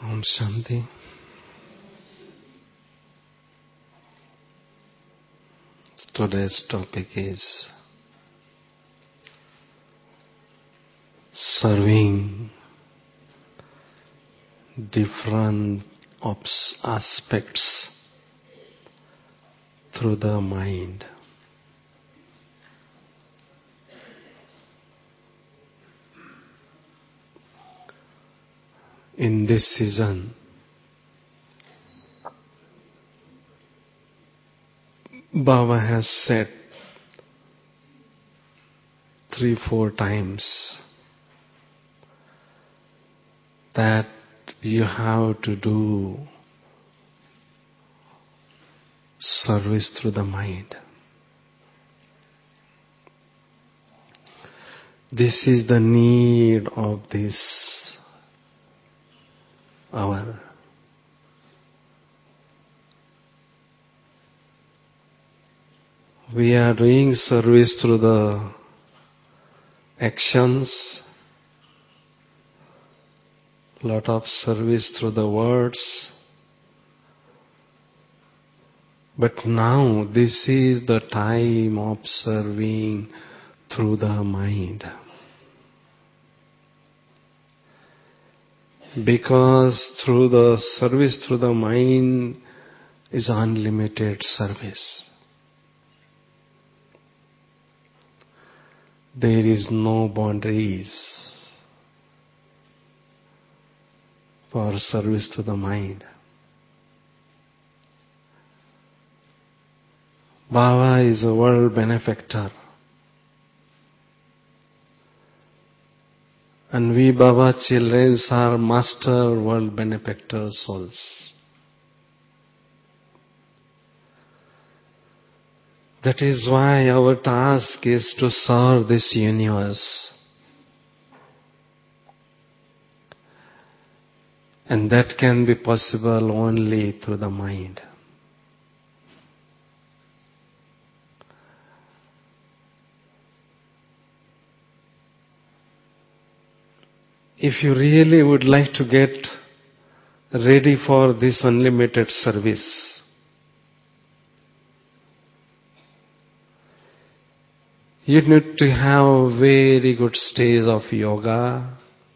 Om Shanti. Today's topic is serving different aspects through the mind. In this season, Baba has said 3-4 times that you have to do service through the mind. This is the need of this hour. We are doing service through the actions, lot of service through the words. But now this is the time of serving through the mind. Because through the service through the mind is unlimited service. There is no boundaries for service to the mind. Baba is a world benefactor. And we Baba children are master world benefactor souls. That is why our task is to serve this universe. And that can be possible only through the mind. If you really would like to get ready for this unlimited service, you need to have very good stage of yoga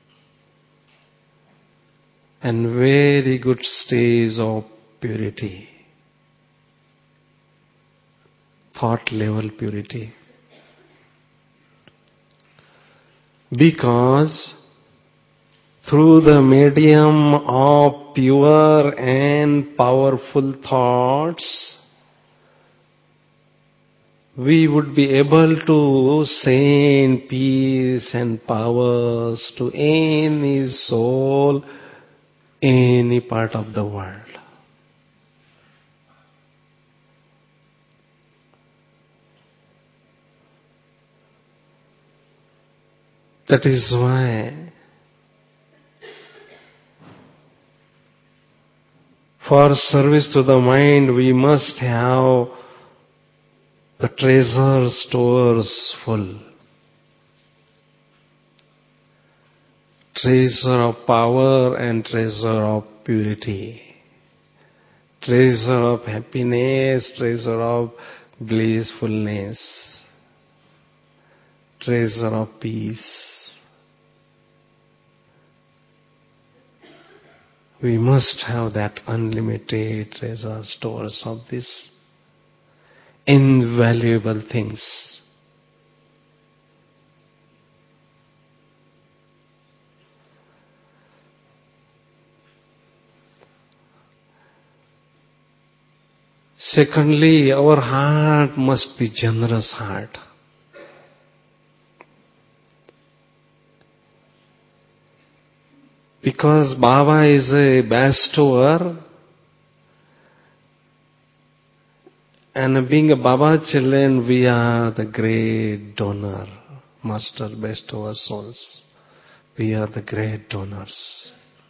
and very good stage of purity, thought level purity. Because through the medium of pure and powerful thoughts, we would be able to send peace and powers to any soul, any part of the world. That is why for service to the mind we must have the treasure stores full. Treasure of power and treasure of purity. Treasure of happiness, treasure of blissfulness. Treasure of peace. We must have that unlimited treasure stores of this invaluable things. Secondly, our heart must be generous heart. Because Baba is a bestower, and being a Baba children, we are the great donor, master bestower souls. We are the great donors.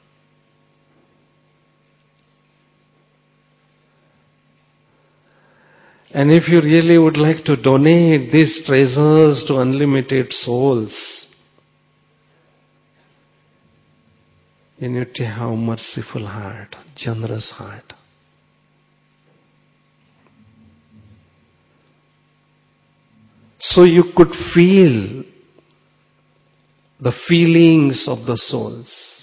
And if you really would like to donate these treasures to unlimited souls, You need to have merciful heart, generous heart. So you could feel the feelings of the souls.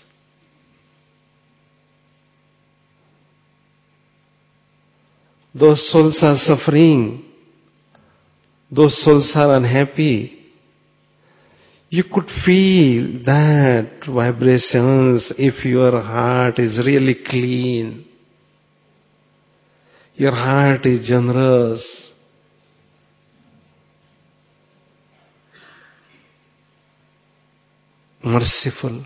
Those souls are suffering. Those souls are unhappy. You could feel that vibrations if your heart is really clean. Your heart is generous. Merciful.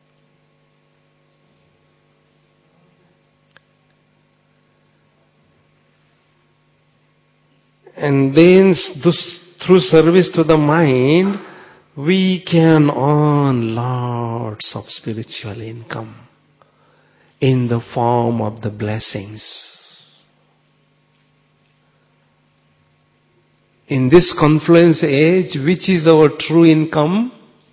And then through service to the mind, we can earn lots of spiritual income in the form of the blessings. In this confluence age, which is our true income?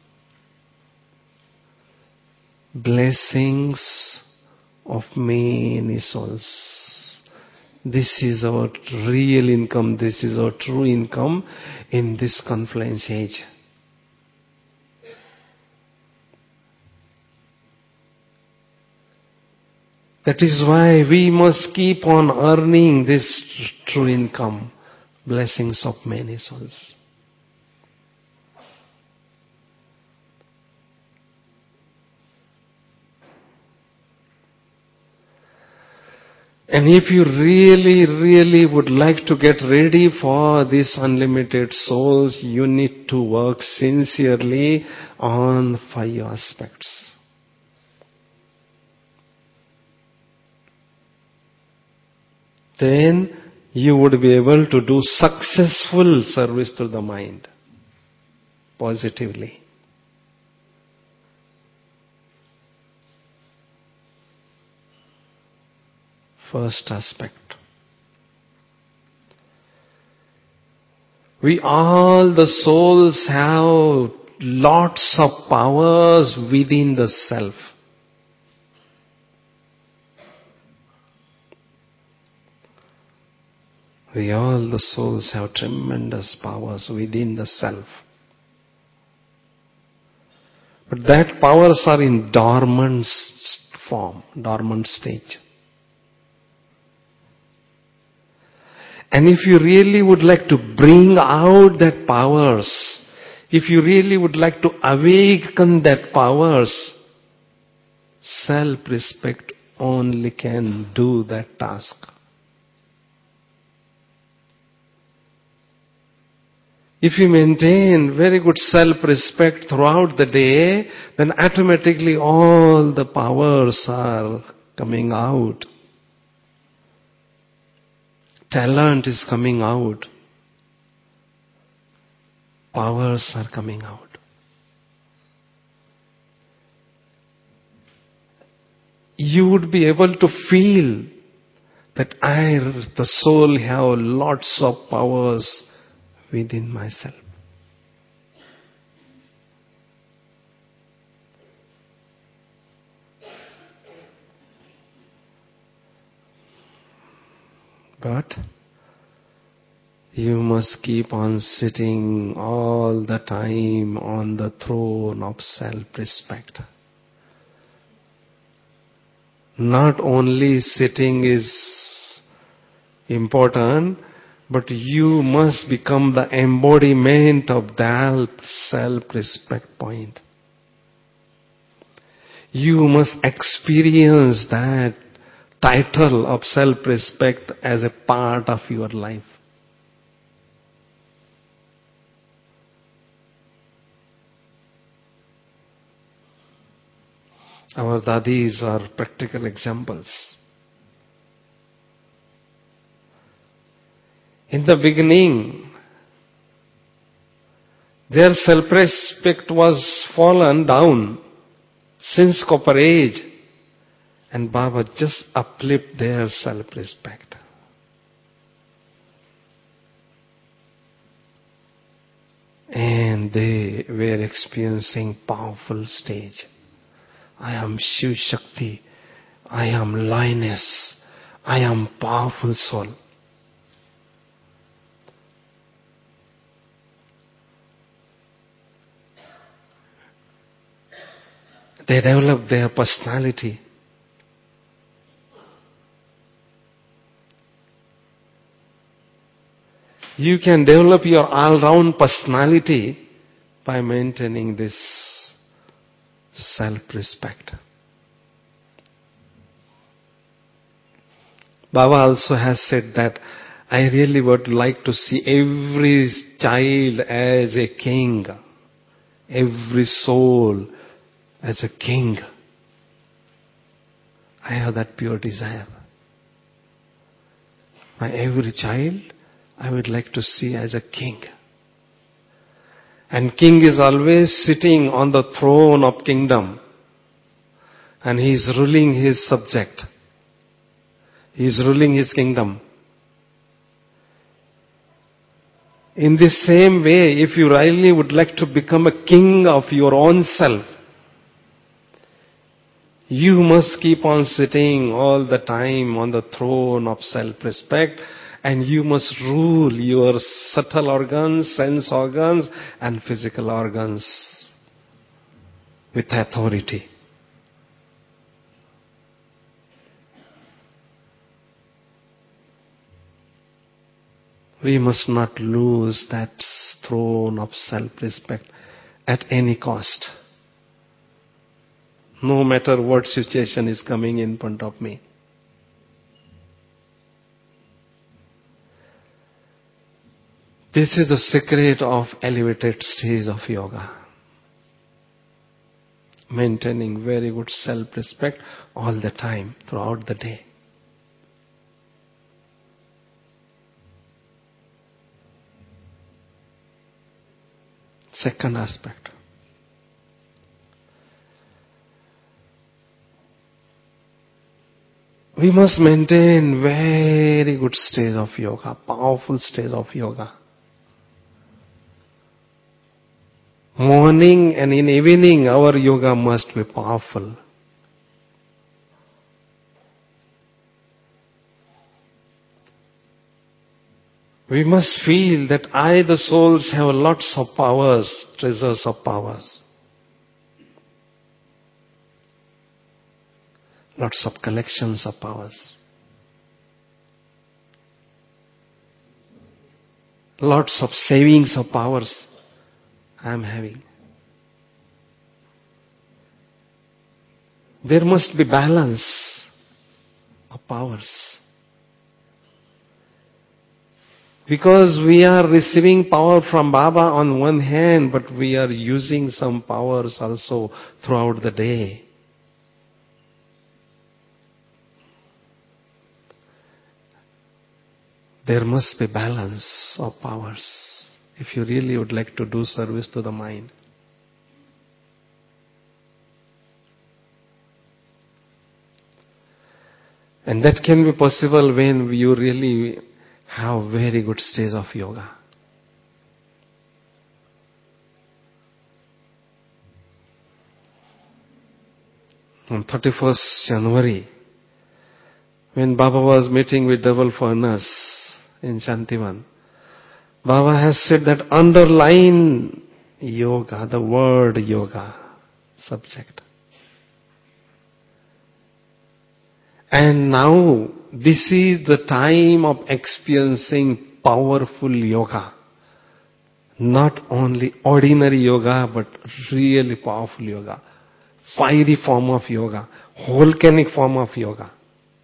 Blessings of many souls. This is our real income. This is our true income in this confluence age. That is why we must keep on earning this true income, blessings of many souls. And if you really, really would like to get ready for these unlimited souls, you need to work sincerely on 5 aspects. Then you would be able to do successful service to the mind positively. First aspect. We all, the souls, have lots of powers within the self. We all, the souls, have tremendous powers within the self. But that powers are in dormant form, dormant stage. And if you really would like to bring out that powers, if you really would like to awaken that powers, self-respect only can do that task. If you maintain very good self-respect throughout the day, then automatically all the powers are coming out. Talent is coming out. Powers are coming out. You would be able to feel that I, the soul, have lots of powers within myself. But you must keep on sitting all the time on the throne of self-respect. Not only sitting is important, but you must become the embodiment of that self-respect point. You must experience that title of self-respect as a part of your life. Our dadis are practical examples. In the beginning, their self-respect was fallen down since copper age, and Baba just uplift their self-respect. And they were experiencing powerful stage I am Shiv Shakti. I am lioness. I am powerful soul. They develop their personality. You can develop your all-round personality by maintaining this self-respect. Baba also has said that I really would like to see every child as a king, every soul as a king. I have that pure desire. My every child, I would like to see as a king. And king is always sitting on the throne of kingdom. And he is ruling his subject. He is ruling his kingdom. In the same way, if you really would like to become a king of your own self, you must keep on sitting all the time on the throne of self-respect, and you must rule your subtle organs, sense organs, and physical organs with authority. We must not lose that throne of self-respect at any cost. No matter what situation is coming in front of me. This is the secret of elevated stage of yoga. Maintaining very good self-respect all the time, throughout the day. Second aspect. We must maintain very good stage of yoga, powerful stage of yoga. Morning and in evening, our yoga must be powerful. We must feel that I, the souls, have lots of powers, treasures of powers. Lots of collections of powers. Lots of savings of powers I am having. There must be balance of powers. Because we are receiving power from Baba on one hand, but we are using some powers also throughout the day. There must be balance of powers if you really would like to do service to the mind. And that can be possible when you really have very good stage of yoga. On 31st January, when Baba was meeting with double furnace in Shantivan, Baba has said that underline yoga, the word yoga subject. And now this is the time of experiencing powerful yoga. Not only ordinary yoga, but really powerful yoga. Fiery form of yoga. Volcanic form of yoga.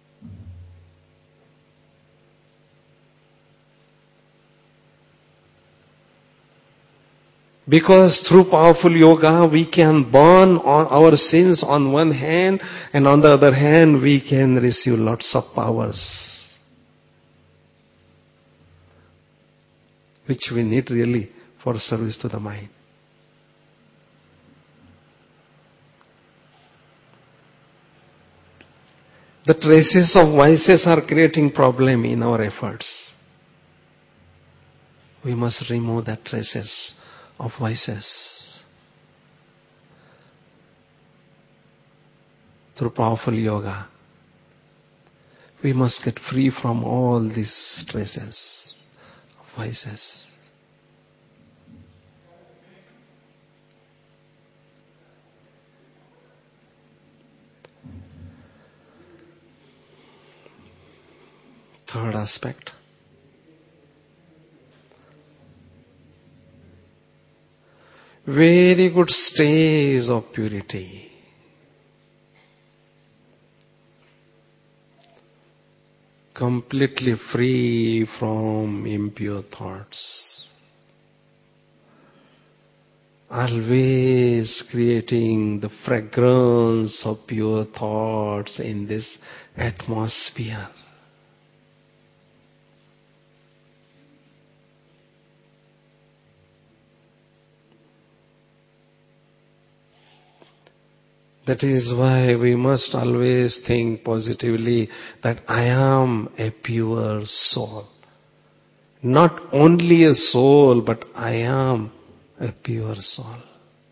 Because through powerful yoga, we can burn our sins on one hand, and on the other hand, we can receive lots of powers, which we need really for service to the mind. The traces of vices are creating problem in our efforts. We must remove that traces of vices. through powerful yoga. We must get free from all these stresses, vices. Third aspect. Very good stage of purity. Completely free from impure thoughts. Always creating the fragrance of pure thoughts in this atmosphere. That is why we must always think positively that I am a pure soul. Not only a soul, but I am a pure soul.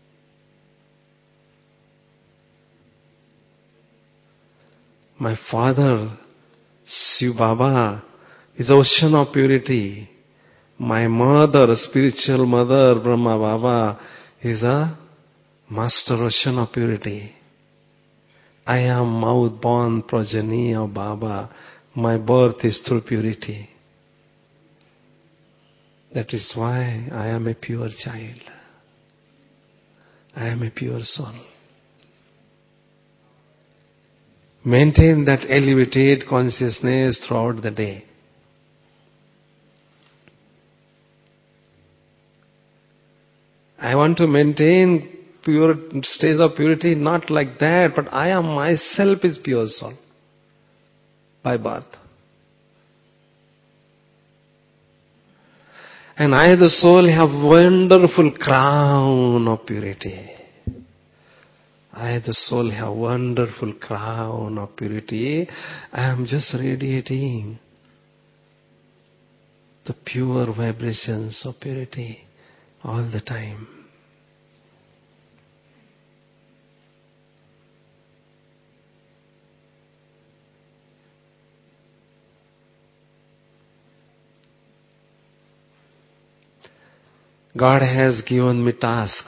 My father, Shiv Baba, is ocean of purity. My mother, spiritual mother, Brahma Baba, is a master ocean of purity. I am mouth-born progeny of Baba. My birth is through purity. That is why I am a pure child. I am a pure soul. Maintain that elevated consciousness throughout the day. I want to maintain pure state of purity, not like that, but I am myself is pure soul by birth. And I, the soul, have wonderful crown of purity. I, the soul, have wonderful crown of purity. I am just radiating the pure vibrations of purity all the time. God has given me task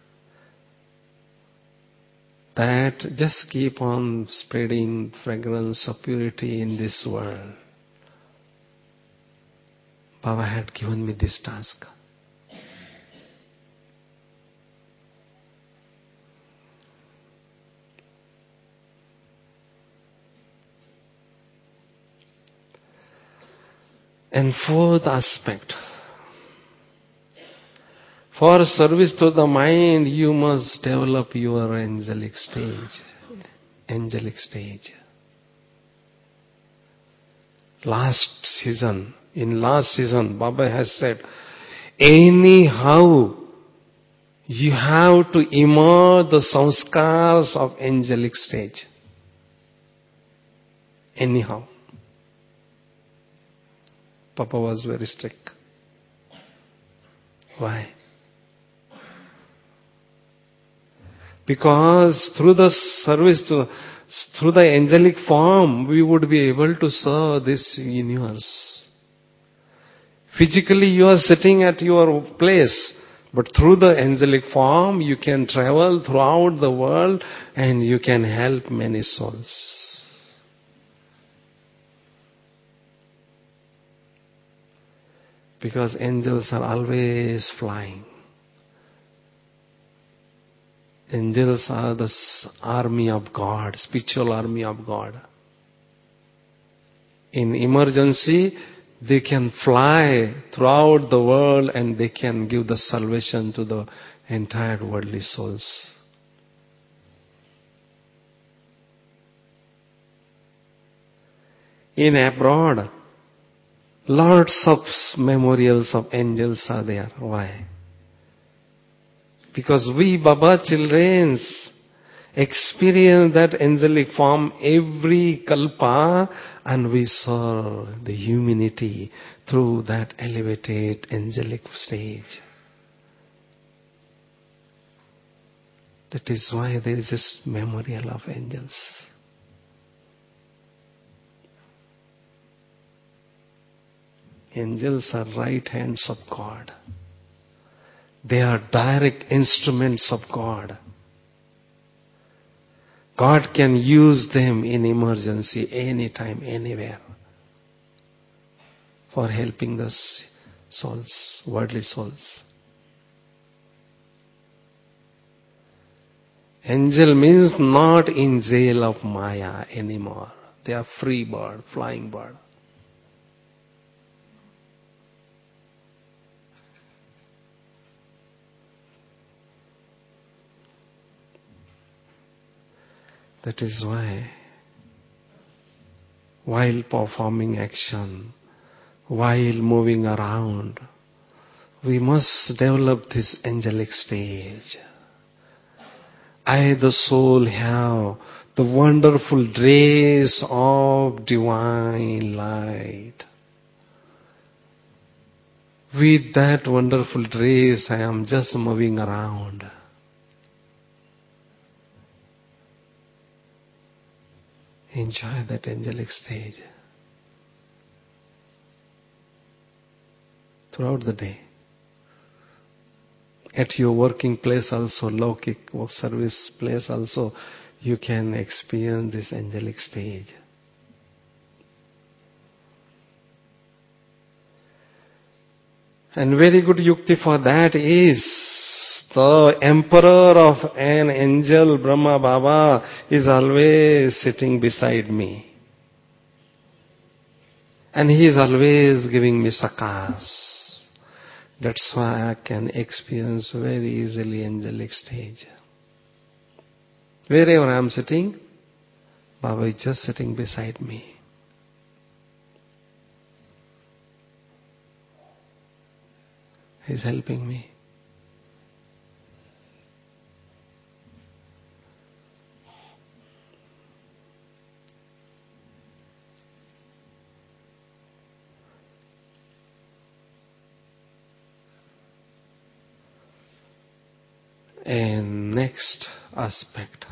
that just keep on spreading fragrance of purity in this world. Baba had given me this task. And fourth aspect, for service to the mind, you must develop your angelic stage. Angelic stage. In last season, Baba has said, anyhow, you have to emerge the sanskars of angelic stage. Anyhow. Papa was very strict. Why? Because through the service, through the angelic form, we would be able to serve this universe. Physically, you are sitting at your place, but through the angelic form, you can travel throughout the world and you can help many souls. Because angels are always flying. Angels are the army of God, spiritual army of God. In emergency, they can fly throughout the world and they can give the salvation to the entire worldly souls. In abroad, lots of memorials of angels are there. Why? Because we Baba children experience that angelic form every kalpa and we serve the humanity through that elevated angelic stage. That is why there is this memorial of angels. Angels are right hands of God. They are direct instruments of God. God can use them in emergency, anytime, anywhere, for helping the souls, worldly souls. Angel means not in jail of Maya anymore. They are free bird, flying bird. That is why, while performing action, while moving around, we must develop this angelic stage. I, the soul, have the wonderful rays of divine light. With that wonderful rays, I am just moving around. Enjoy that angelic stage throughout the day. At your working place also, Laukik service place also, you can experience this angelic stage. And very good yukti for that is, the emperor of an angel, Brahma Baba, is always sitting beside me. And he is always giving me sakas. That's why I can experience very easily angelic stage. Wherever I am sitting, Baba is just sitting beside me. He is helping me. And next aspect.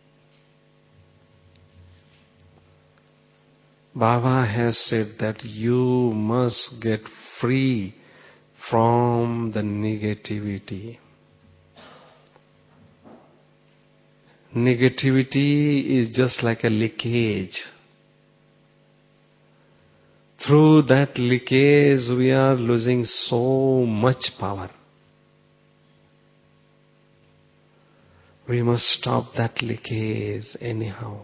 Baba has said that you must get free from the negativity. Negativity is just like a leakage. Through that leakage, we are losing so much power. We must stop that leakage anyhow.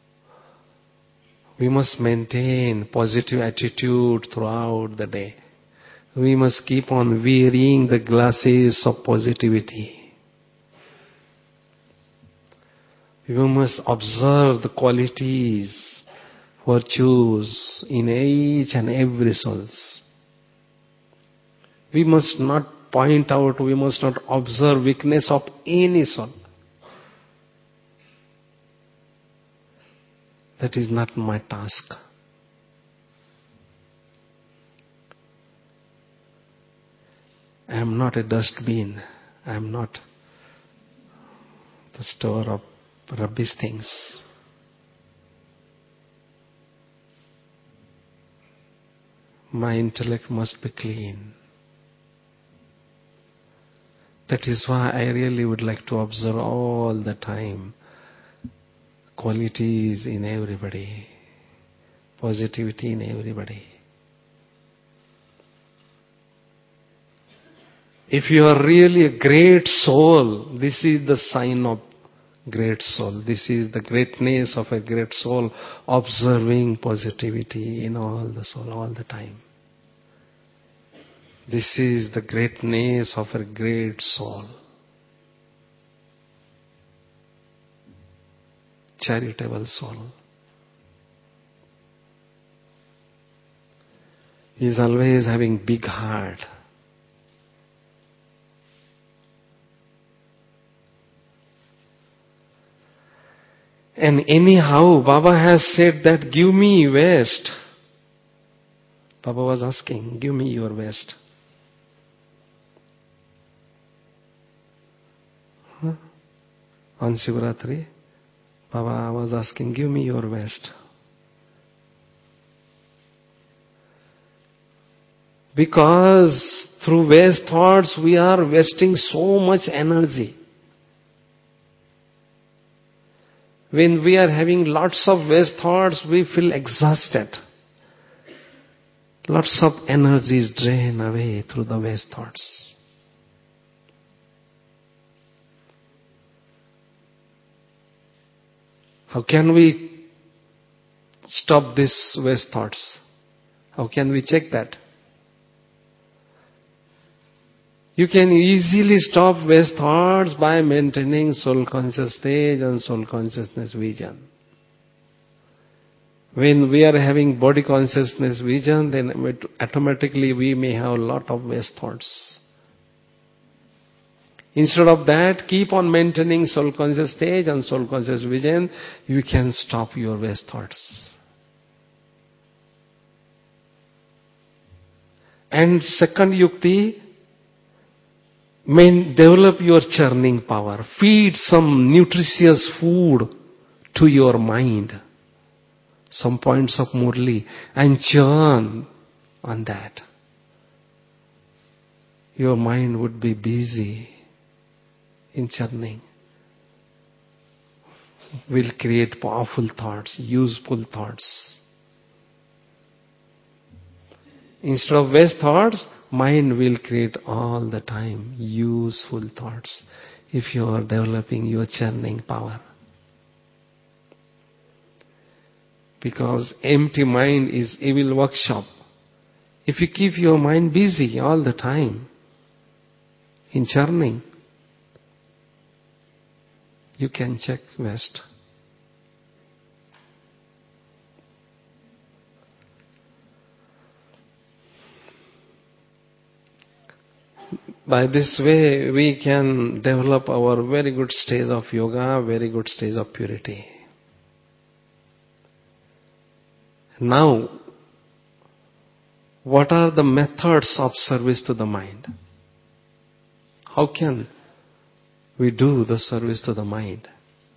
We must maintain positive attitude throughout the day. We must keep on wearing the glasses of positivity. We must observe the qualities, virtues in each and every soul. We must not point out, we must not observe weakness of any soul. That is not my task. I am not a dustbin. I am not the store of rubbish things. My intellect must be clean. That is why I really would like to observe all the time qualities in everybody, positivity in everybody. If you are really a great soul, this is the sign of great soul. This is the greatness of a great soul, observing positivity in all the soul, all the time. This is the greatness of a great soul. Charitable soul. He is always having big heart. And anyhow, Baba has said that give me West. Baba was asking, give me your West. On Shivaratri, Baba was asking, give me your West. Because through waste thoughts we are wasting so much energy. When we are having lots of waste thoughts, we feel exhausted. Lots of energy is drained away through the waste thoughts. How can we stop these waste thoughts? How can we check that? You can easily stop waste thoughts by maintaining soul conscious stage and soul consciousness vision. When we are having body consciousness vision, then automatically we may have a lot of waste thoughts. Instead of that, keep on maintaining soul conscious stage and soul conscious vision, you can stop your waste thoughts. And second yukti, develop your churning power. Feed some nutritious food to your mind. Some points of Murli and churn on that. Your mind would be busy in churning. Will create powerful thoughts, useful thoughts. Instead of waste thoughts, mind will create all the time useful thoughts if you are developing your churning power. Because empty mind is evil workshop. If you keep your mind busy all the time in churning, you can check waste. By this way, we can develop our very good stage of yoga, very good stage of purity. Now, what are the methods of service to the mind? How can we do the service to the mind?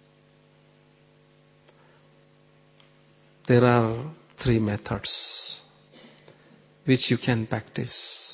There are 3 methods which you can practice.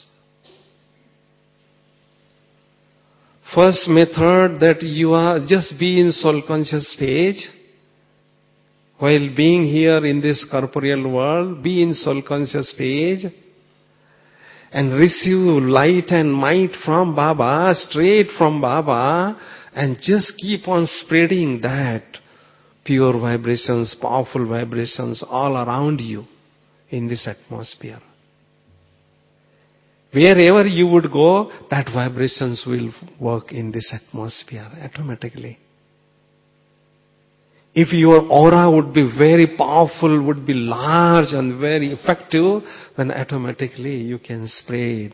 First method, that you are just be in soul conscious stage. While being here in this corporeal world, be in soul conscious stage and receive light and might from Baba, straight from Baba, and just keep on spreading that pure vibrations, powerful vibrations all around you in this atmosphere. Wherever you would go, that vibrations will work in this atmosphere automatically. If your aura would be very powerful, would be large and very effective, then automatically you can spread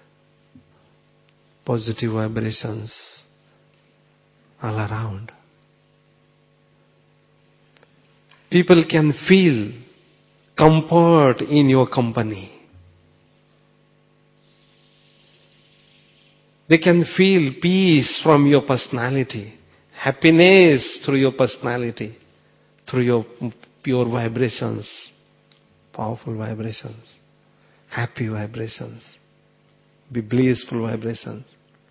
positive vibrations all around. People can feel comfort in your company. They can feel peace from your personality, happiness through your personality, through your pure vibrations, powerful vibrations, happy vibrations, be blissful vibrations.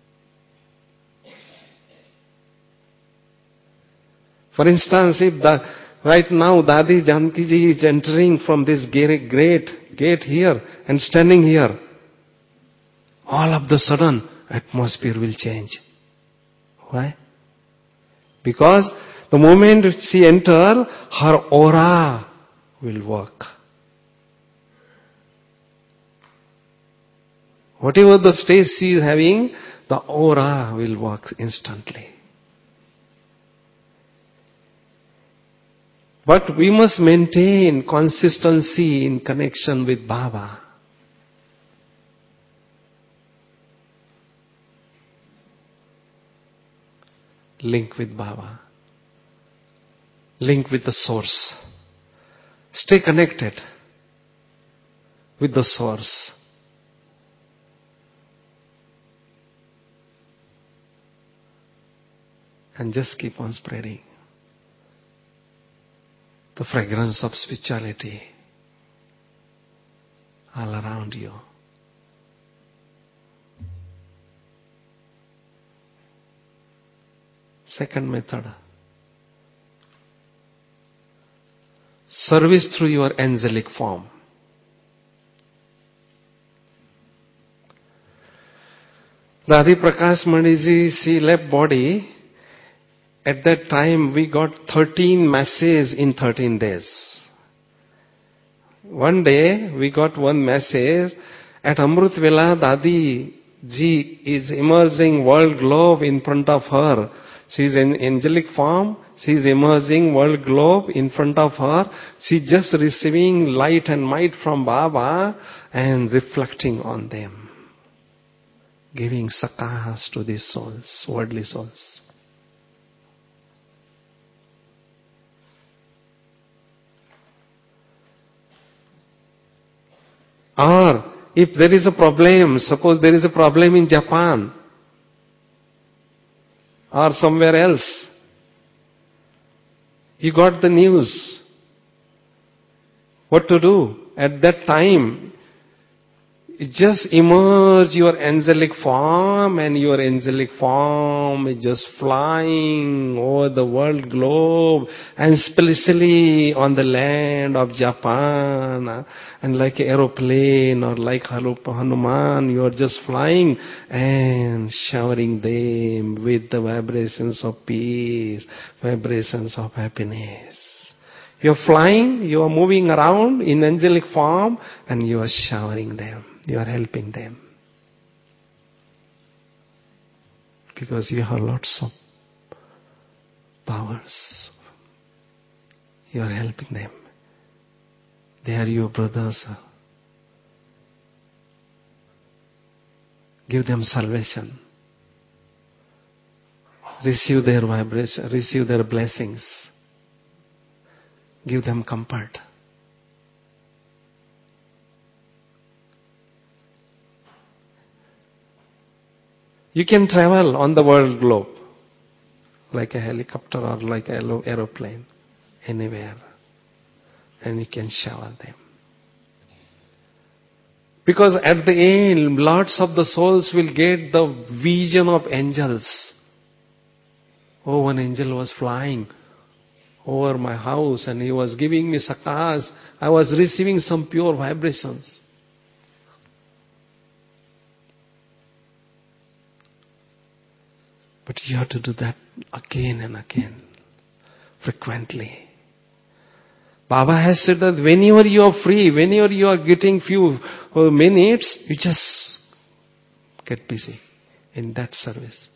For instance, if right now Dadi Janki ji is entering from this great gate here and standing here, all of the sudden atmosphere will change. Why? Because the moment she enters, her aura will work. Whatever the state she is having, the aura will work instantly. But we must maintain consistency in connection with Baba. Link with Baba. Link with the source. Stay connected with the source. And just keep on spreading the fragrance of spirituality all around you. Second method. Service through your angelic form. The Adi Prakash Maniji, she left body. At that time, we got 13 messages in 13 days. One day, we got one message. At Amrut Vela, Dadi Ji is emerging world globe in front of her. She is in angelic form. She is emerging world globe in front of her. She is just receiving light and might from Baba and reflecting on them. Giving sakas to these souls, worldly souls. Or, if there is a problem, suppose there is a problem in Japan or somewhere else, you got the news. What to do? At that time, just emerge your angelic form, and your angelic form is just flying over the world globe, and especially on the land of Japan, and like an aeroplane or like Hanuman, you are just flying and showering them with the vibrations of peace, vibrations of happiness. You are flying, you are moving around in angelic form, and you are showering them. You are helping them. Because you have lots of powers. You are helping them. They are your brothers. Give them salvation. Receive their vibration, receive their blessings. Give them comfort. You can travel on the world globe like a helicopter or like an aeroplane, anywhere, and you can shower them. Because at the end, lots of the souls will get the vision of angels. Oh, one angel was flying over my house and he was giving me sakas. I was receiving some pure vibrations. But you have to do that again and again, frequently. Baba has said that whenever you are free, whenever you are getting few minutes, you just get busy in that service.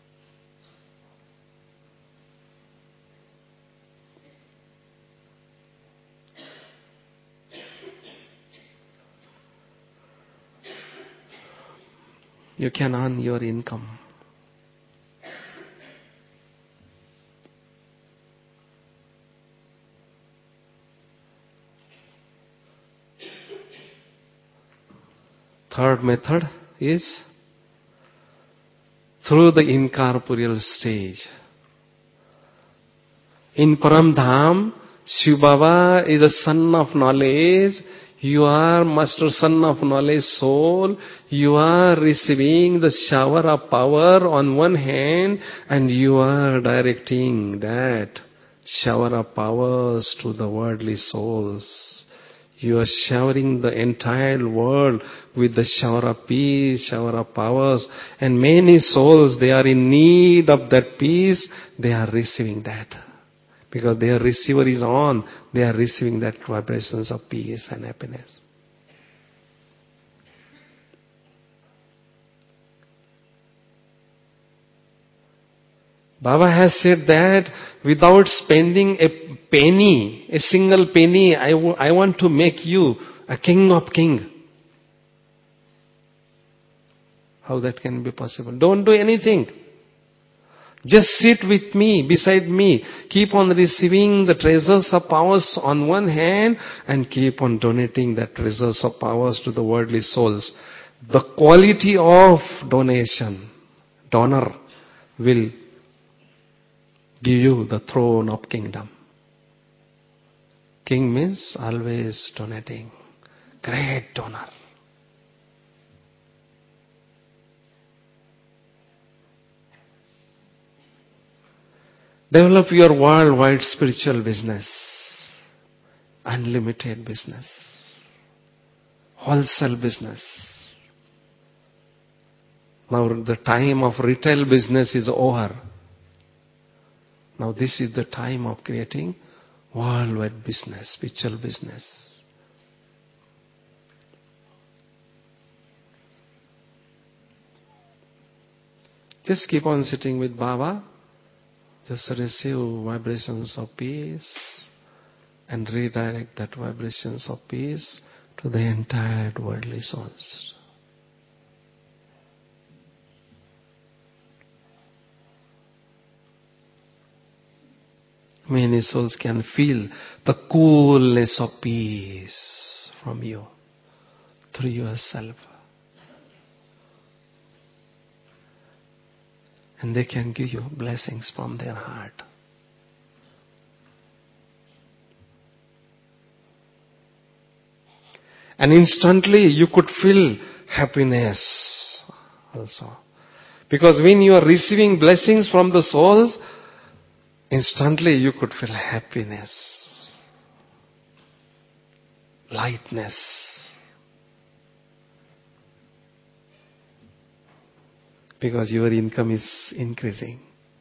You can earn your income. Third method is through the incorporeal stage. In Paramdham, Shiv Baba is a son of knowledge. You are master son of knowledge soul. You are receiving the shower of power on one hand, and you are directing that shower of powers to the worldly souls. You are showering the entire world with the shower of peace, shower of powers. And many souls, they are in need of that peace. They are receiving that. Because their receiver is on. They are receiving that vibrations of peace and happiness. Baba has said that without spending a penny, a single penny, I want to make you a king of kings. How that can be possible? Don't do anything. Just sit with me, beside me. Keep on receiving the treasures of powers on one hand and keep on donating that treasures of powers to the worldly souls. The quality of donor will give you the throne of kingdom. King means always donating. Great donor. Develop your worldwide spiritual business. Unlimited business. Wholesale business. Now the time of retail business is over. Now this is the time of creating worldwide business, spiritual business. Just keep on sitting with Baba. Just receive vibrations of peace and redirect that vibrations of peace to the entire worldly souls. Many souls can feel the coolness of peace from you, through yourself. And they can give you blessings from their heart. And instantly you could feel happiness also. Because when you are receiving blessings from the souls, instantly you could feel happiness, lightness. Because your income is increasing.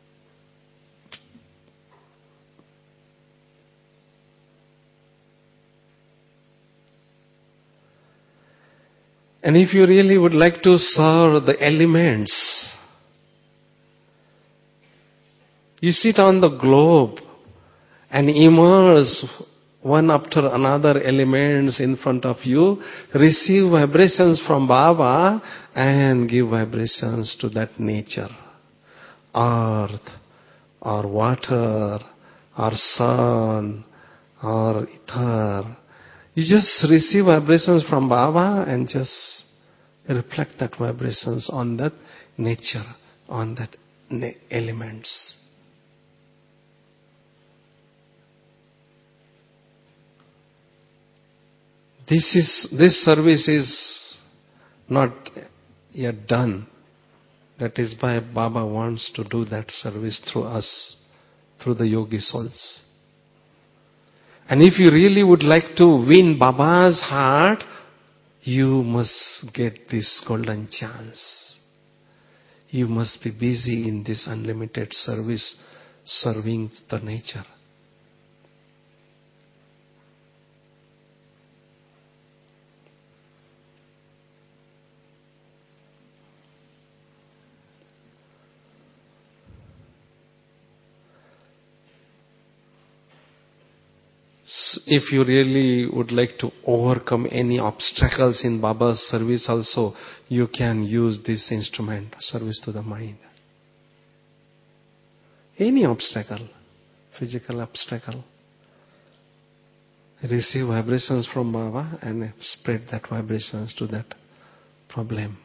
And if you really would like to serve the elements, you sit on the globe and immerse one after another elements in front of you, receive vibrations from Baba and give vibrations to that nature. Earth, or water, or sun, or ether. You just receive vibrations from Baba and just reflect that vibrations on that nature, on that elements. This service is not yet done. That is why Baba wants to do that service through us, through the yogi souls. And if you really would like to win Baba's heart, you must get this golden chance. You must be busy in this unlimited service, serving the nature. If you really would like to overcome any obstacles in Baba's service also, you can use this instrument, service to the mind. Any obstacle, physical obstacle. Receive vibrations from Baba and spread that vibrations to that problem.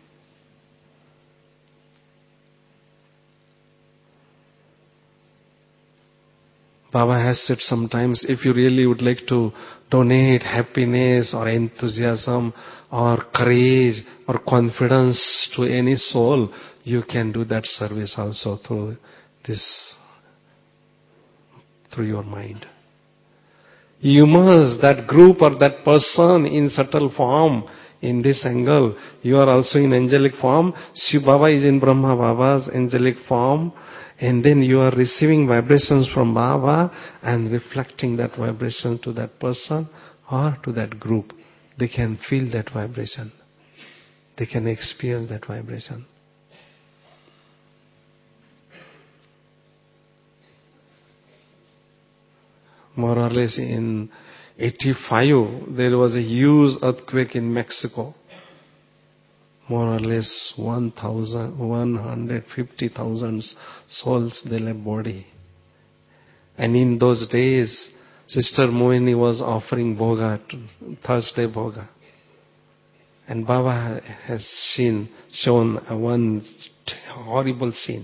Baba has said sometimes, if you really would like to donate happiness or enthusiasm or courage or confidence to any soul, you can do that service also through your mind. You must, that group or that person in subtle form, in this angle, you are also in angelic form. Shiv Baba is in Brahma Baba's angelic form. And then you are receiving vibrations from Baba and reflecting that vibration to that person or to that group. They can feel that vibration. They can experience that vibration. More or less in 85, there was a huge earthquake in Mexico. More or less 150,000 souls, they left body. And in those days, Sister Mohini was offering Bhoga, Thursday Bhoga. And Baba has shown one horrible scene.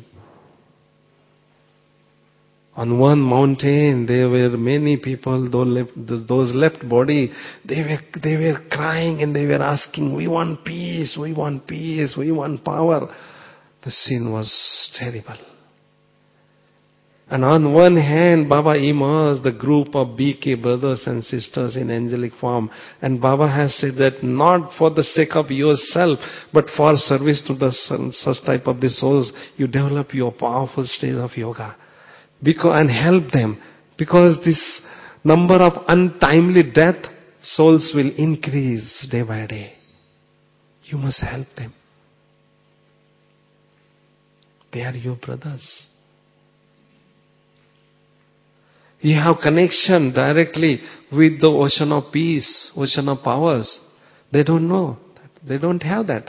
On one mountain, there were many people, those left body, they were crying and they were asking, we want peace, we want peace, we want power. The scene was terrible. And on one hand, Baba immersed the group of BK brothers and sisters in angelic form. And Baba has said that not for the sake of yourself, but for service to the such type of the souls, you develop your powerful stage of yoga. And help them. Because this number of untimely death, souls will increase day by day. You must help them. They are your brothers. You have connection directly with the ocean of peace, ocean of powers. They don't know that. They don't have that.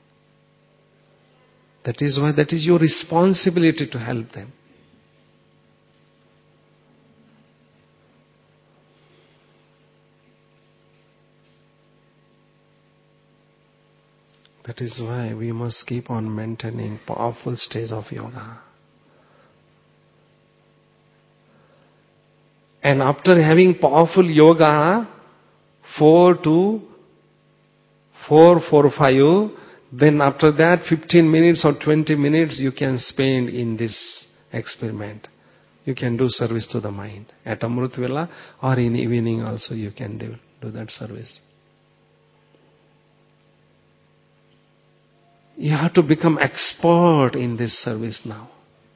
That is why that is your responsibility to help them. That is why we must keep on maintaining powerful stage of yoga. And after having powerful yoga, 4 to 5, then after that 15 minutes or 20 minutes you can spend in this experiment. You can do service to the mind. At Amrit Vela or in evening also you can do that service. You have to become expert in this service now.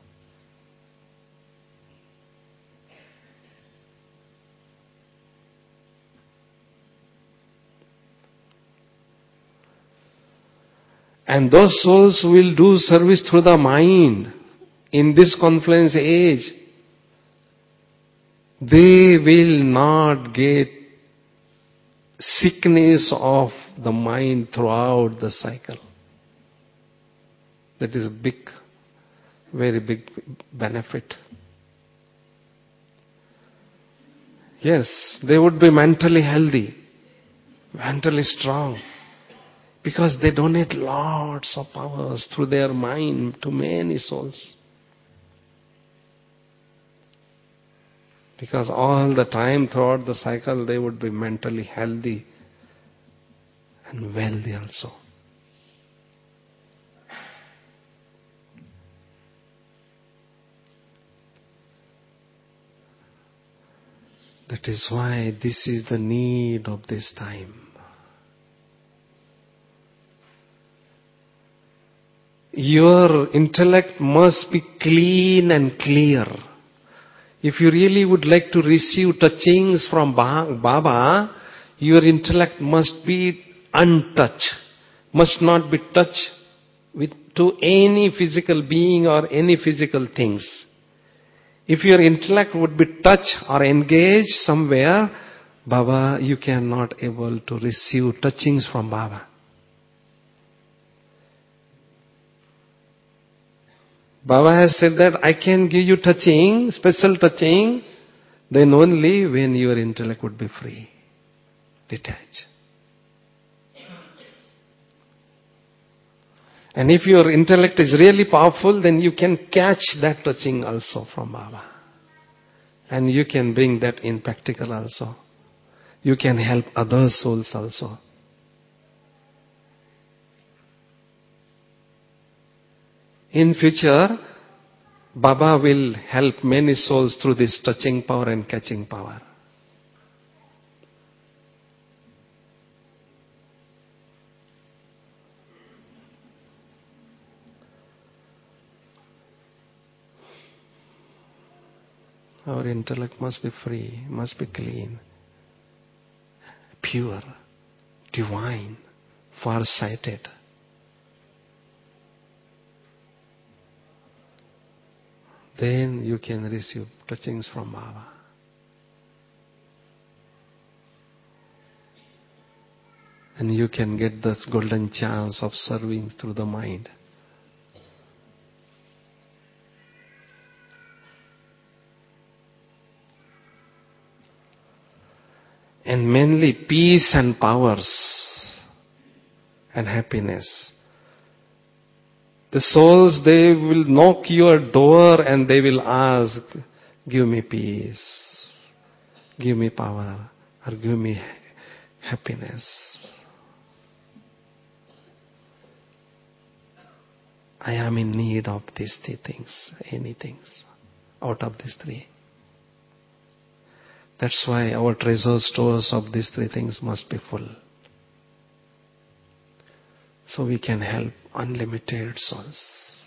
And those souls will do service through the mind in this confluence age. They will not get sickness of the mind throughout the cycle. That is a big, very big benefit. Yes, they would be mentally healthy, mentally strong, because they donate lots of powers through their mind to many souls. Because all the time throughout the cycle they would be mentally healthy and wealthy also. That is why this is the need of this time. Your intellect must be clean and clear. If you really would like to receive touchings from Baba, your intellect must be untouched, must not be touched to any physical being or any physical things. If your intellect would be touched or engaged somewhere, Baba, you cannot able to receive touchings from Baba. Baba has said that I can give you touching, special touching, then only when your intellect would be free, detached. And if your intellect is really powerful, then you can catch that touching also from Baba. And you can bring that in practical also. You can help other souls also. In future, Baba will help many souls through this touching power and catching power. Our intellect must be free, must be clean, pure, divine, far-sighted. Then you can receive touchings from Baba. And you can get this golden chance of serving through the mind. And mainly peace and powers and happiness. The souls, they will knock your door and they will ask, give me peace, give me power, or give me happiness. I am in need of these three things, any things. out of these three. That's why our treasure stores of these three things must be full. So we can help unlimited souls.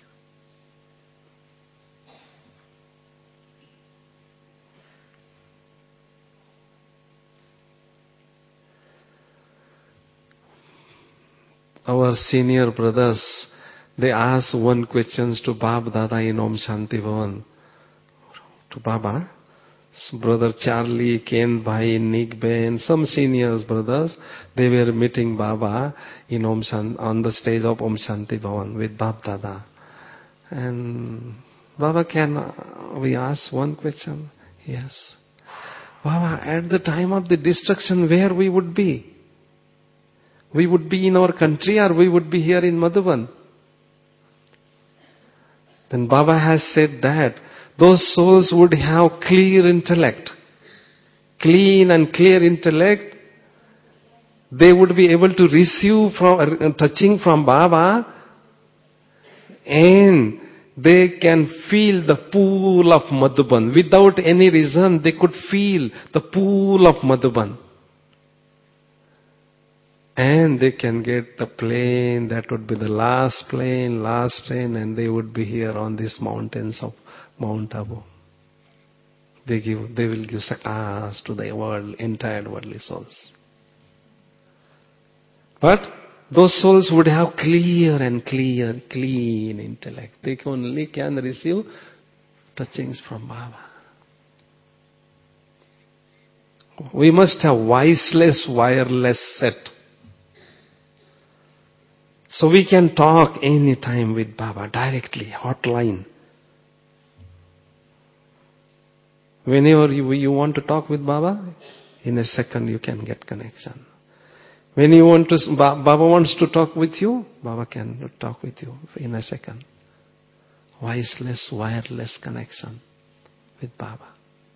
Our senior brothers, they ask one question to Baba Dada in Om Shanti Bhavan. To Baba, Brother Charlie, Ken Bhai, Nick Ben, some seniors brothers, they were meeting Baba in on the stage of Om Shanti Bhavan with Baba Dada. And Baba, can we ask one question? Yes. Baba, at the time of the destruction, where we would be? We would be in our country or we would be here in Madhuban? Then Baba has said that those souls would have clear intellect. Clean and clear intellect. They would be able to receive from touching from Baba, and they can feel the pool of Madhuban. Without any reason, they could feel the pool of Madhuban. And they can get the plane, that would be the last plane, last train, and they would be here on these mountains of Mount Abu. They will give sakas to the world, entire worldly souls. But those souls would have clear, clean intellect. They only can receive touchings from Baba. We must have voiceless, wireless set. So we can talk anytime with Baba, directly, hotline. Whenever you want to talk with Baba, in a second you can get connection. When you want to, Baba wants to talk with you, Baba can talk with you in a second. Voiceless, wireless connection with Baba.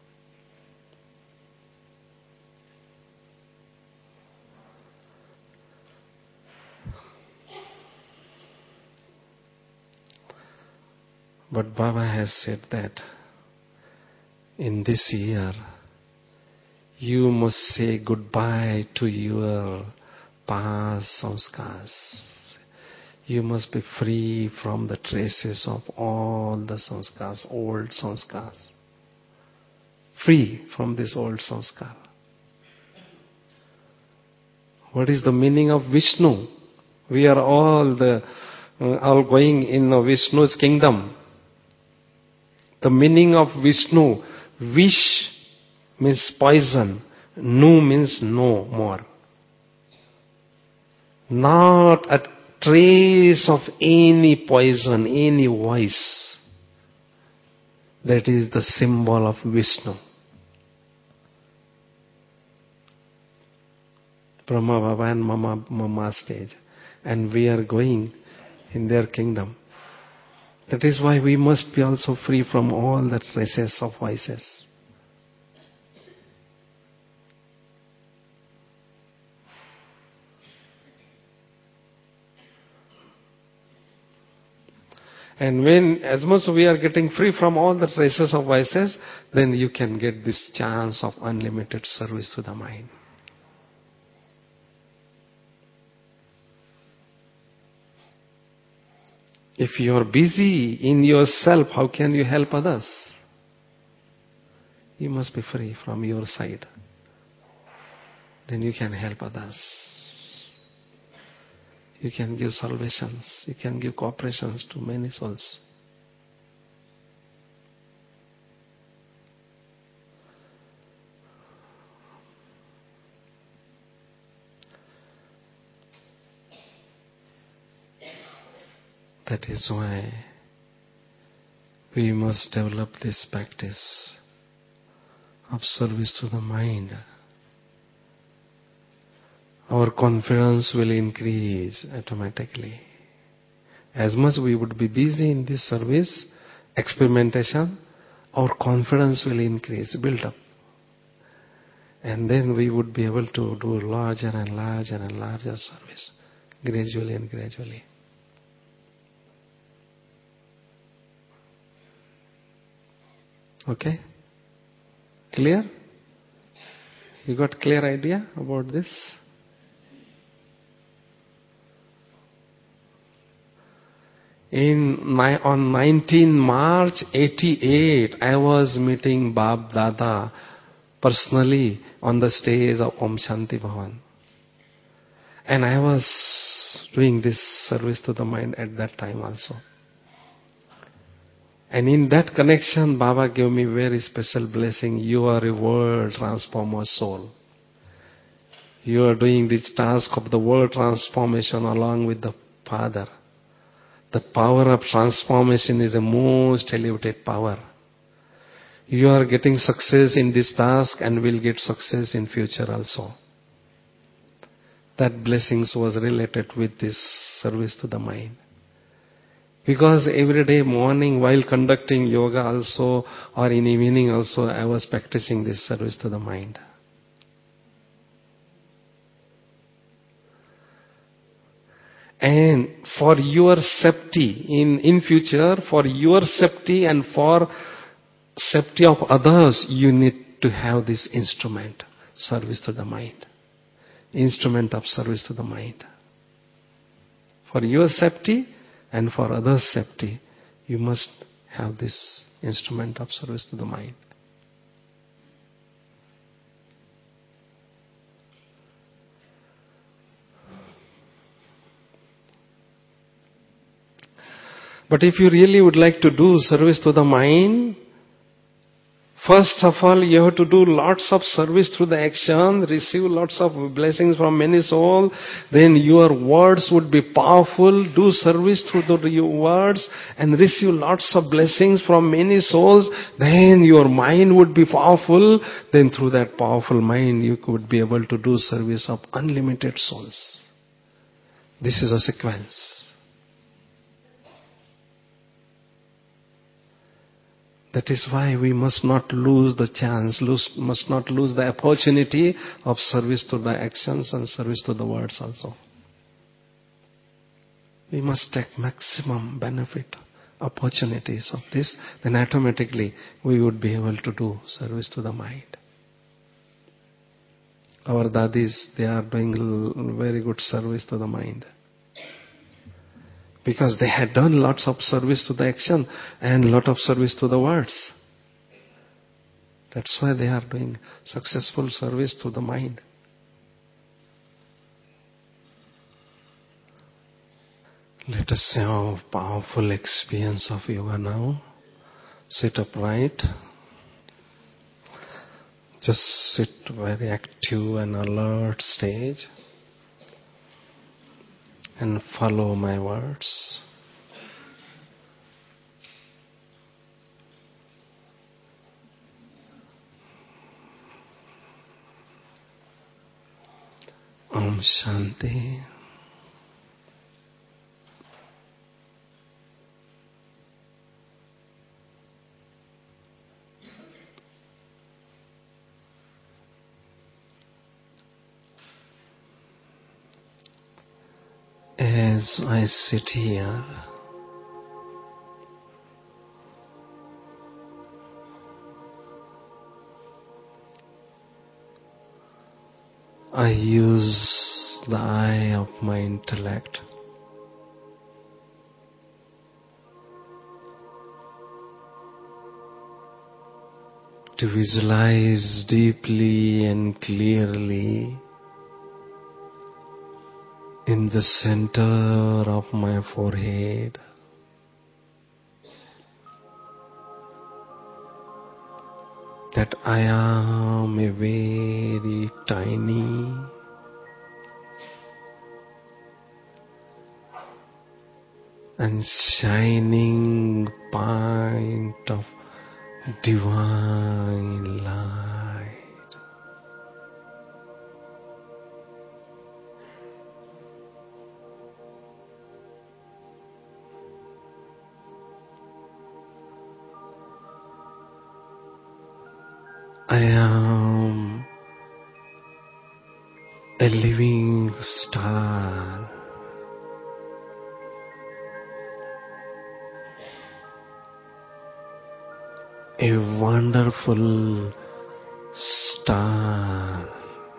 But Baba has said that in this year, you must say goodbye to your past sanskars. You must be free from the traces of all the sanskars, old sanskars. Free from this old sanskar. What is the meaning of Vishnu? We are all going in Vishnu's kingdom. The meaning of Vishnu, Vish means poison, Nu means no more. Not a trace of any poison, any voice. That is the symbol of Vishnu. Brahma Baba and Mama stage. And we are going in their kingdom. That is why we must be also free from all the traces of vices. And when, as much we are getting free from all the traces of vices, then you can get this chance of unlimited service to the mind. If you are busy in yourself, how can you help others? You must be free from your side. Then you can help others. You can give salvations. You can give cooperations to many souls. That is why we must develop this practice of service to the mind. Our confidence will increase automatically. As much we would be busy in this service, experimentation, our confidence will increase, build up. And then we would be able to do larger and larger and larger service, gradually and gradually. Okay? Clear? You got clear idea about this? On 19 March 88, I was meeting Bab Dada personally on the stage of Om Shanti Bhavan. And I was doing this service to the mind at that time also. And in that connection, Baba gave me very special blessing. You are a world transformer soul. You are doing this task of the world transformation along with the Father. The power of transformation is the most elevated power. You are getting success in this task and will get success in future also. That blessings was related with this service to the mind. Because every day morning while conducting yoga also or in evening also I was practicing this service to the mind. And for your safety in future, for your safety and for safety of others, you need to have this instrument, service to the mind. Instrument of service to the mind. For your safety and for others' safety, you must have this instrument of service to the mind. But if you really would like to do service to the mind, first of all, you have to do lots of service through the action, receive lots of blessings from many souls, then your words would be powerful, do service through your words and receive lots of blessings from many souls, then your mind would be powerful, then through that powerful mind you could be able to do service of unlimited souls. This is a sequence. That is why we must not lose the chance, must not lose the opportunity of service to the actions and service to the words also. We must take maximum benefit, opportunities of this, then automatically we would be able to do service to the mind. Our dadis, they are doing very good service to the mind. Because they had done lots of service to the action and lot of service to the words. That's why they are doing successful service to the mind. Let us have powerful experience of yoga now. Sit upright. Just sit very active and alert stage. And follow my words. Om Shanti. As I sit here, I use the eye of my intellect to visualize deeply and clearly in the center of my forehead that I am a very tiny and shining point of divine light. I am a living star. a wonderful star.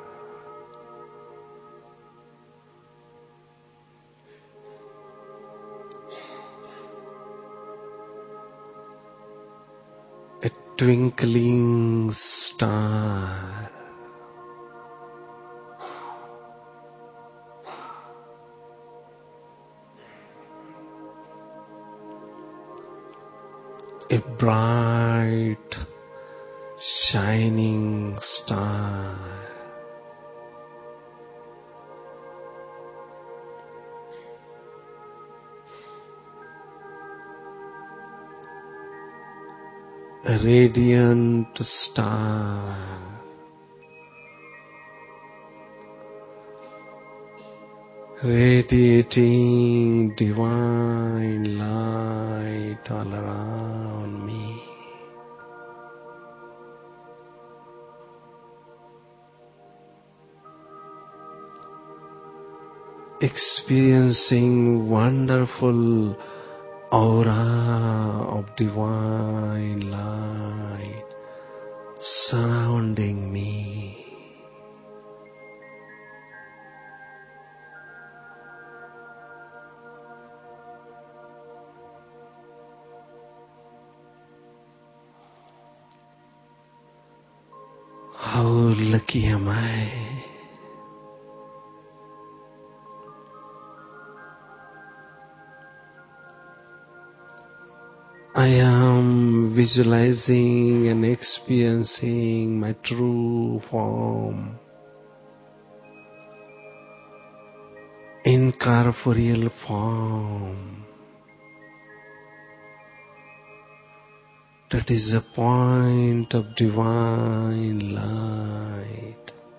A twinkling star. A bright, shining star. A radiant star. Radiating divine light all around me. Experiencing wonderful aura of divine light surrounding me. How lucky am I? I am visualizing and experiencing my true form, incorporeal form. That is a point of divine light.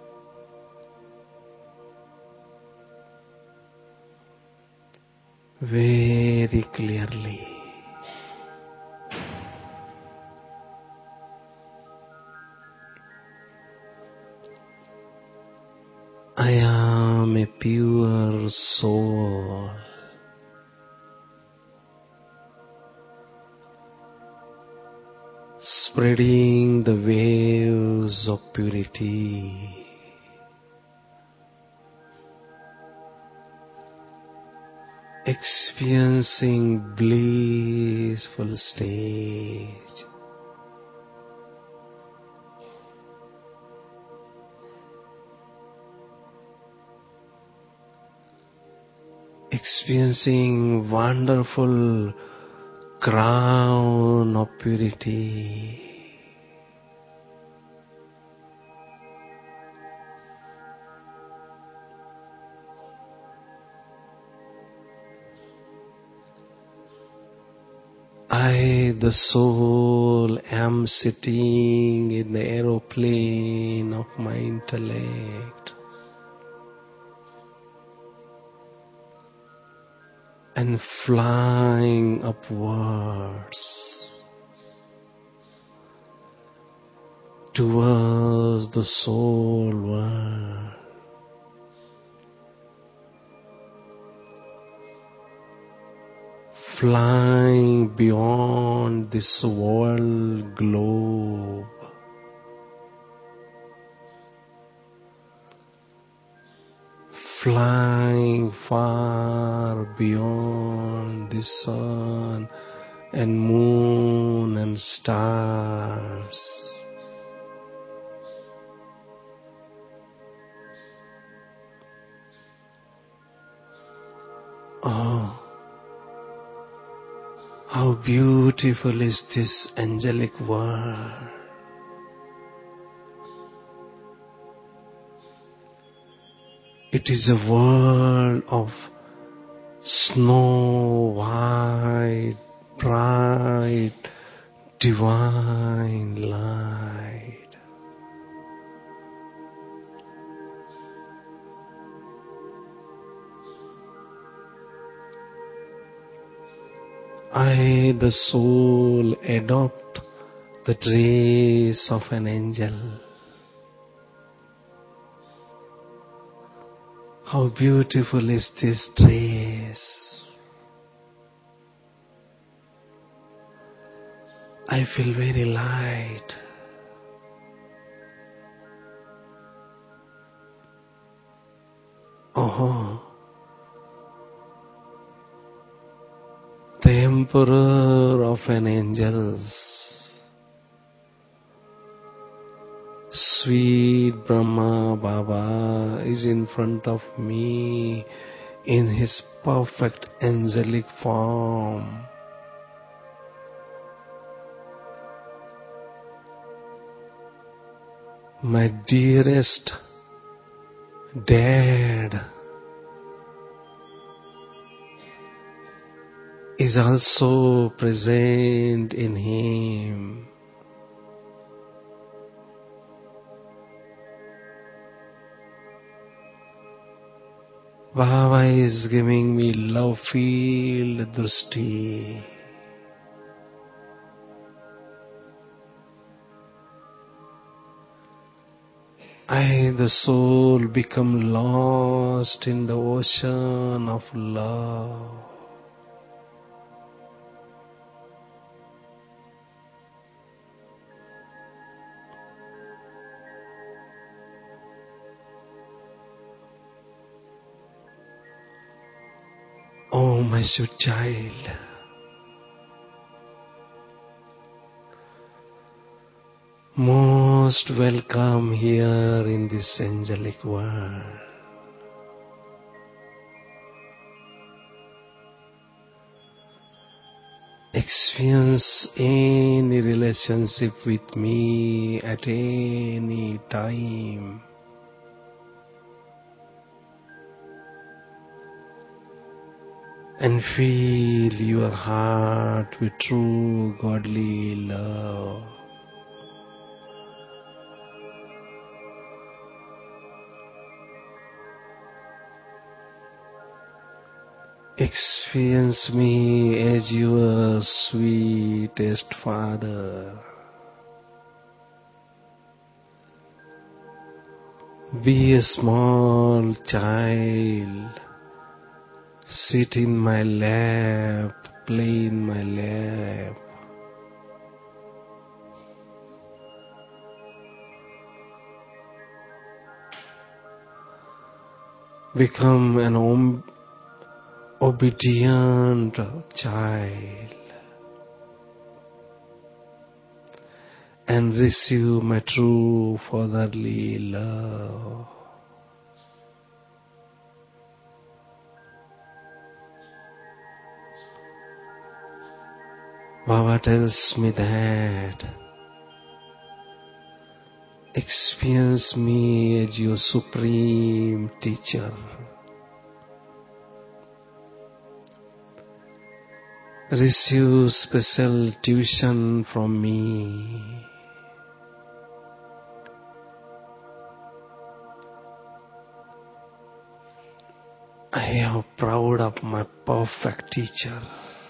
Very clearly. I am a pure soul. Spreading the waves of purity. Experiencing blissful stage. Experiencing wonderful crown of purity. I, the soul, am sitting in the aeroplane of my intellect and flying upwards towards the soul world. Flying beyond this world globe. Flying far beyond the sun and moon and stars. Oh, how beautiful is this angelic world. It is a world of snow white, bright, divine light. I, the soul, adopt the dress of an angel. How beautiful is this dress. I I feel very light. Oh, the emperor of an angels, sweet Brahma Baba, is in front of me in his perfect angelic form. My dearest Dad is also present in him. Baba is giving me love-filled drushti. I, the soul, become lost in the ocean of love. Oh, my sweet child, most welcome here in this angelic world. Experience any relationship with me at any time. And feel your heart with true godly love. Experience me as your sweetest father. Be a small child. Sit in my lap, play in my lap. Become an obedient child and receive my true fatherly love. Baba tells me that experience me as your supreme teacher. Receive special tuition from me. I am proud of my perfect teacher.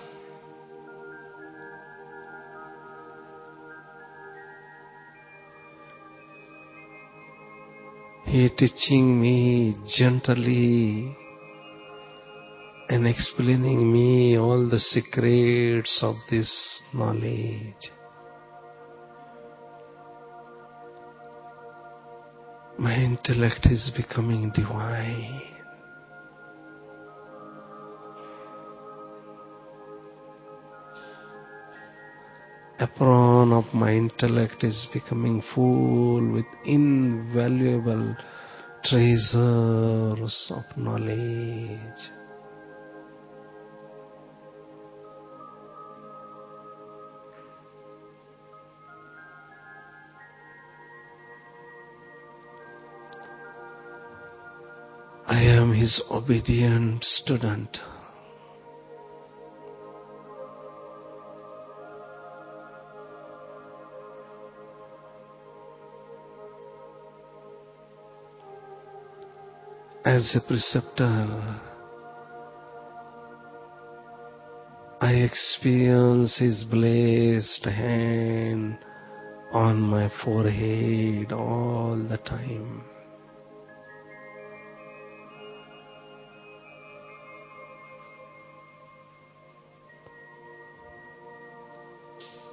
He is teaching me gently and explaining me all the secrets of this knowledge. My intellect is becoming divine. Apron of my intellect is becoming full with invaluable treasures of knowledge. I am his obedient student. As a preceptor, I experience his blessed hand on my forehead all the time.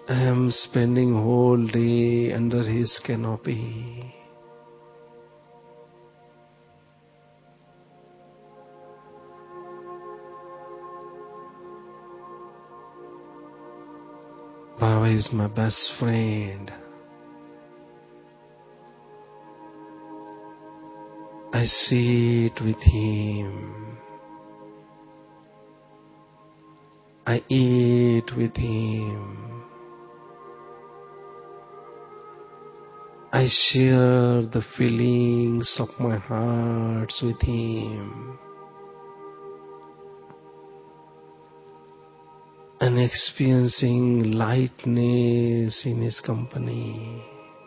I am spending whole day under His canopy. Baba is my best friend. I sit with Him. I eat with Him. I share the feelings of my heart with Him. And experiencing lightness in His company.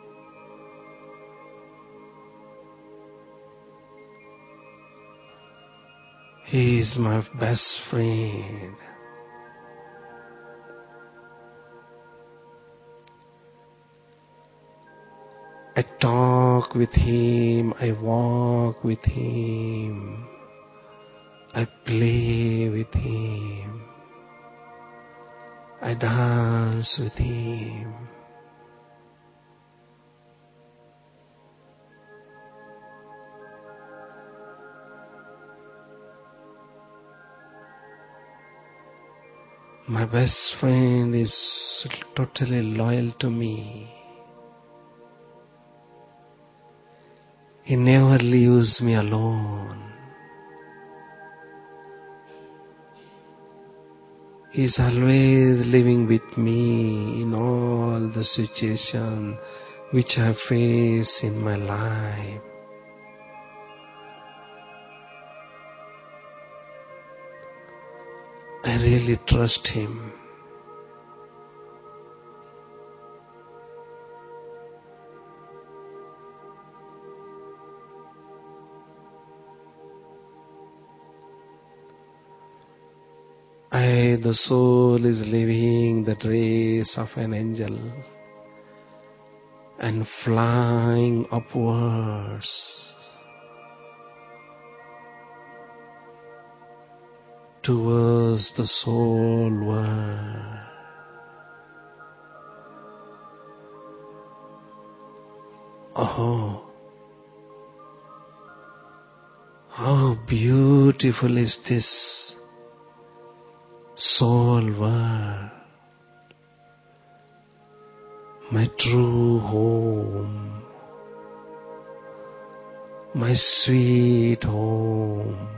He is my best friend. I talk with Him, I walk with Him, I play with Him, I dance with Him. My best friend is totally loyal to me. He never leaves me alone. He is always living with me in all the situations which I face in my life. I really trust Him. The soul is living the race of an angel and flying upwards towards the soul world. Oh, how beautiful is this soul world, my true home, my sweet home.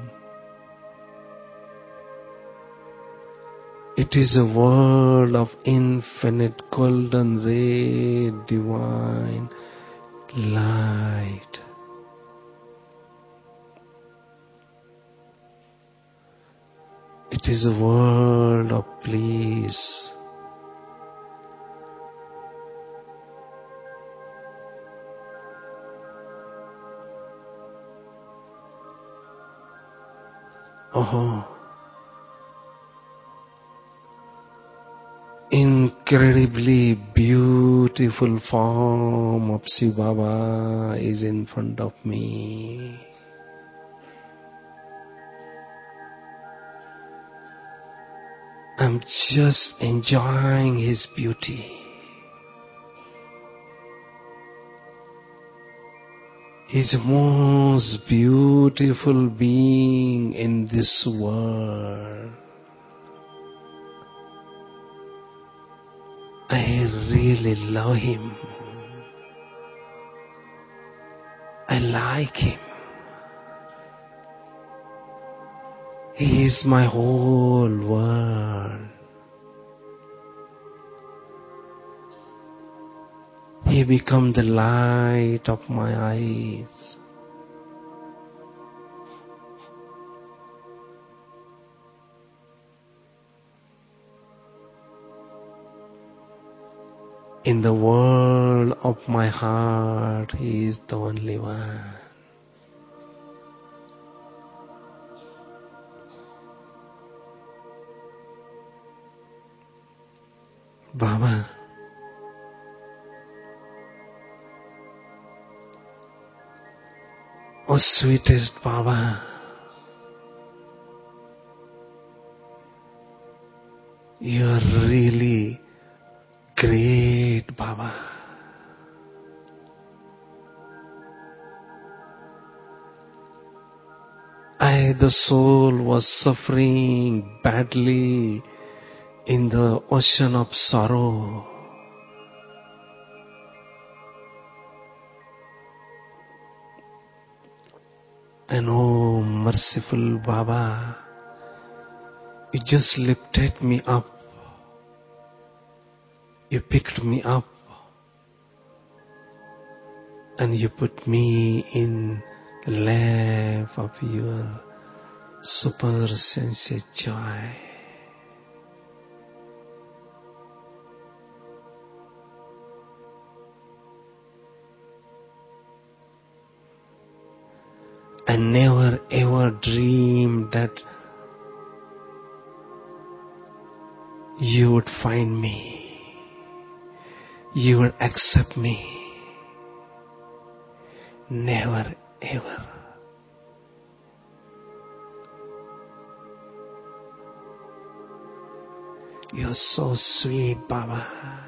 It is a world of infinite golden ray, divine light. It is a world of bliss. Oh, incredibly beautiful form of Shiv Baba is in front of me. I'm just enjoying His beauty. He's the most beautiful being in this world. I really love Him. I like Him. He is my whole world. He become the light of my eyes. In the world of my heart, He is the only one. Baba, oh sweetest Baba, you are really great Baba. The soul, was suffering badly in the ocean of sorrow. And oh, merciful Baba, you just lifted me up. You picked me up. And you put me in the lap of your super sensitive joy. I never ever dreamed that you would find me. You would accept me. Never ever. You're so sweet, Baba.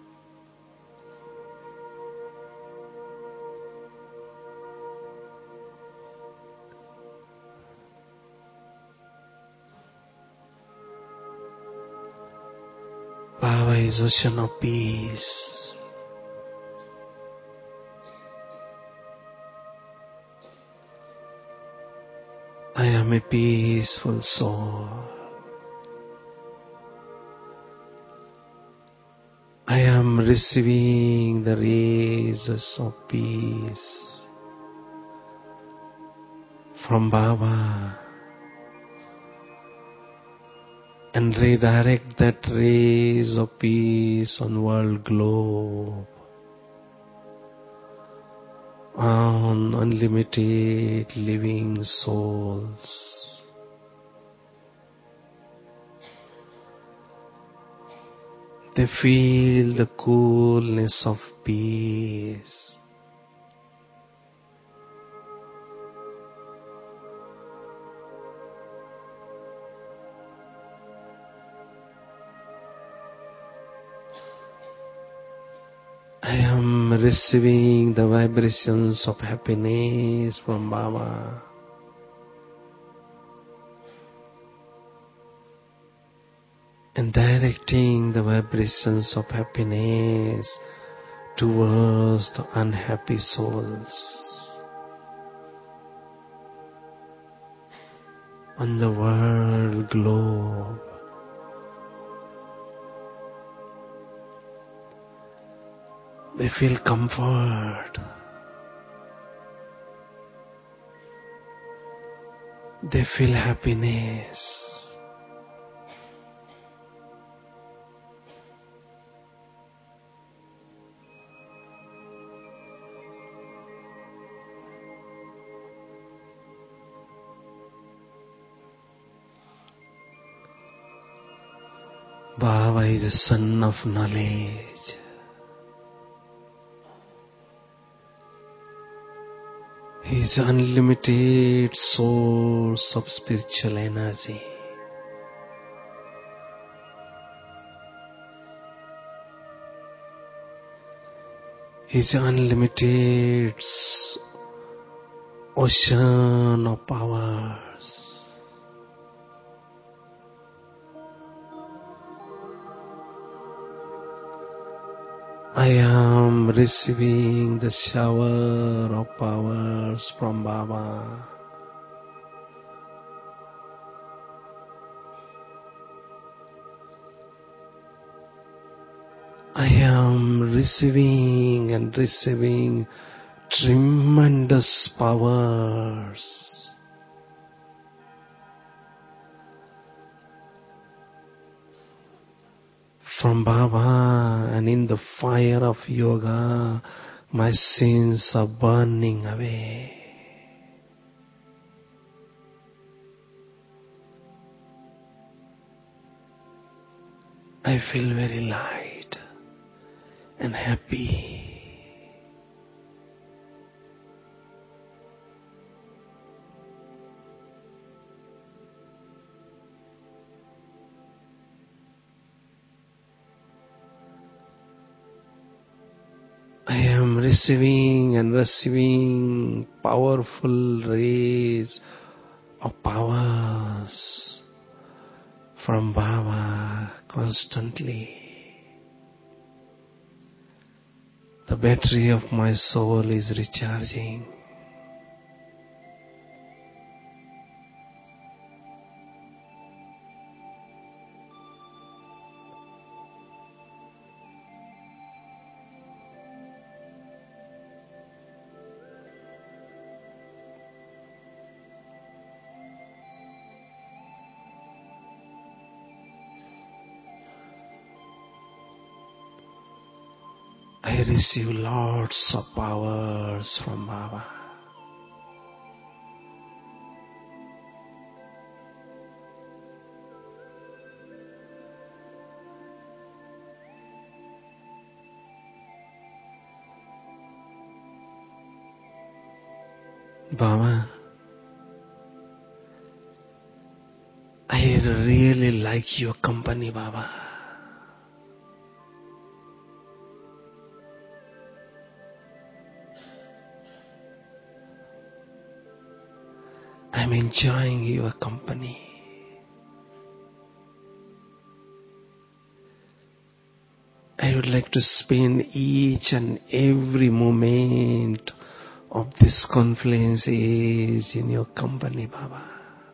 Baba is ocean of peace. I am a peaceful soul. I am receiving the rays of peace from Baba and redirect that rays of peace on world globe, on unlimited living souls. They feel the coolness of peace. I am receiving the vibrations of happiness from Baba. And directing the vibrations of happiness towards the unhappy souls on the world globe. They feel comfort. They feel happiness. Baba is the son of knowledge. He is unlimited source of spiritual energy. He is unlimited ocean of powers. I am receiving the shower of powers from Baba. I am receiving and receiving tremendous powers. From Baba, and in the fire of yoga, my sins are burning away. I feel very light and happy. receiving and receiving powerful rays of powers from Baba constantly. The battery of my soul is recharging. I receive lots of powers from Baba. Baba, I really like your company, Baba. I'm enjoying your company. I would like to spend each and every moment of this confluence is in your company, Baba.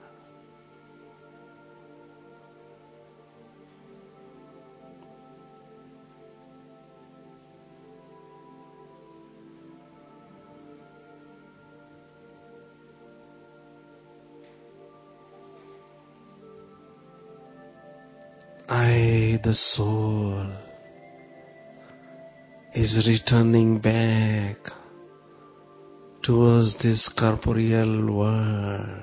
I, the soul, is returning back towards this corporeal world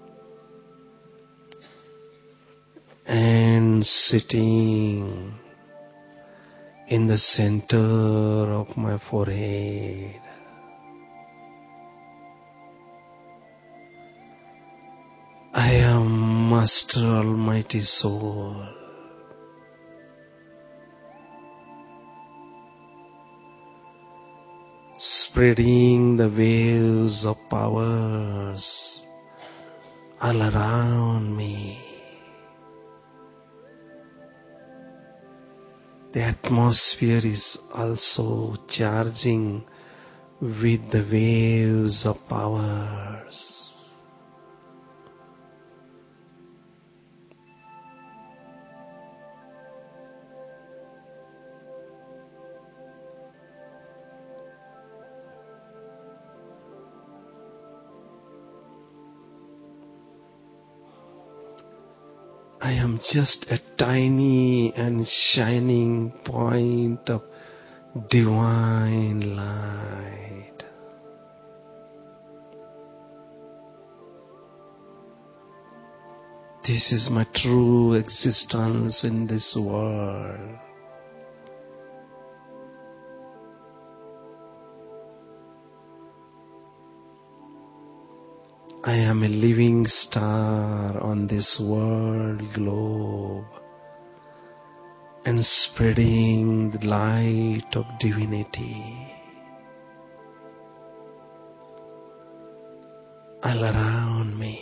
and sitting in the center of my forehead. I am Master Almighty Soul. Spreading the waves of powers all around me. The atmosphere is also charging with the waves of powers. I am just a tiny and shining point of divine light. This is my true existence in this world. I am a living star on this world globe and spreading the light of divinity all around me.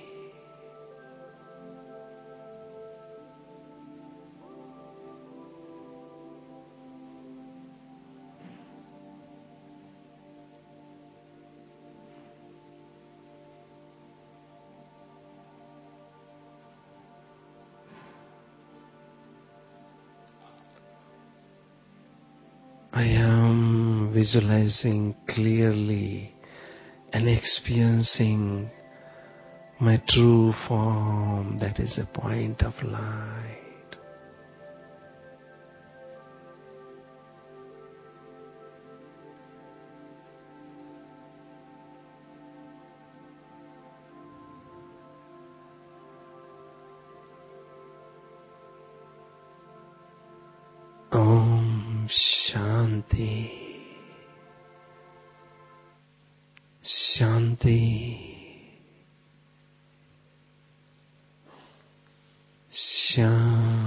I am visualizing clearly and experiencing my true form, that is a point of light. Om Shanti. Shanti. Shanti.